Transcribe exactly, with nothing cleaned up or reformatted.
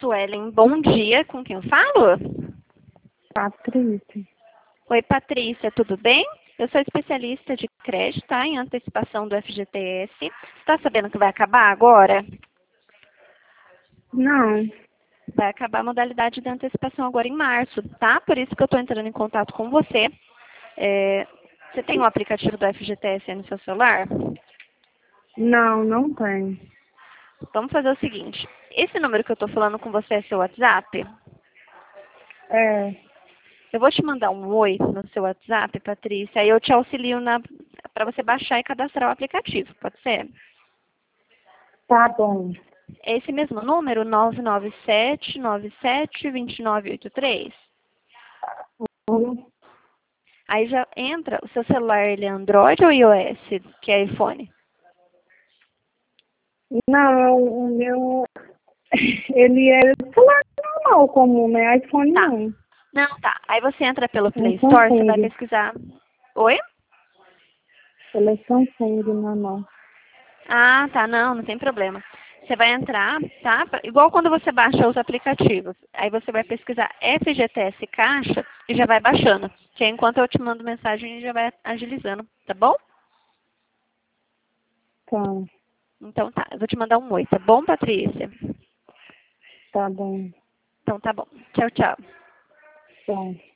Suelen, bom dia. Com quem eu falo? Patrícia. Oi, Patrícia, tudo bem? Eu sou especialista de crédito, tá? Em antecipação do F G T S. Você está sabendo que vai acabar agora? Não. Vai acabar a modalidade de antecipação agora em março, tá? Por isso que eu estou entrando em contato com você. É, você tem o aplicativo do F G T S aí no seu celular? Não, não tem. Vamos fazer o seguinte. Esse número que eu estou falando com você é seu WhatsApp? É, Eu vou te mandar um oi no seu WhatsApp, Patrícia, aí eu te auxilio para você baixar e cadastrar o aplicativo, pode ser? tá bom. É esse mesmo número, nove nove sete, nove sete, dois nove oito três? Hum, Aí já entra, o seu celular ele é Android ou iOS, que é iPhone? Não, o meu, ele é celular normal, comum, né? iPhone Tá. não. Não, tá. Aí você entra pelo É um Play Store, você vai Samsung. pesquisar. Oi? Ele é Samsung normal. Ah, tá. Não, não tem problema. Você vai entrar, tá? Igual quando você baixa os aplicativos. Aí você vai pesquisar F G T S Caixa e já vai baixando. Que aí, enquanto eu te mando mensagem, já vai agilizando, tá bom? Tá, Então tá, eu vou te mandar um oi, tá bom, Patrícia? tá bom. Então tá bom. Tchau, tchau. Tá.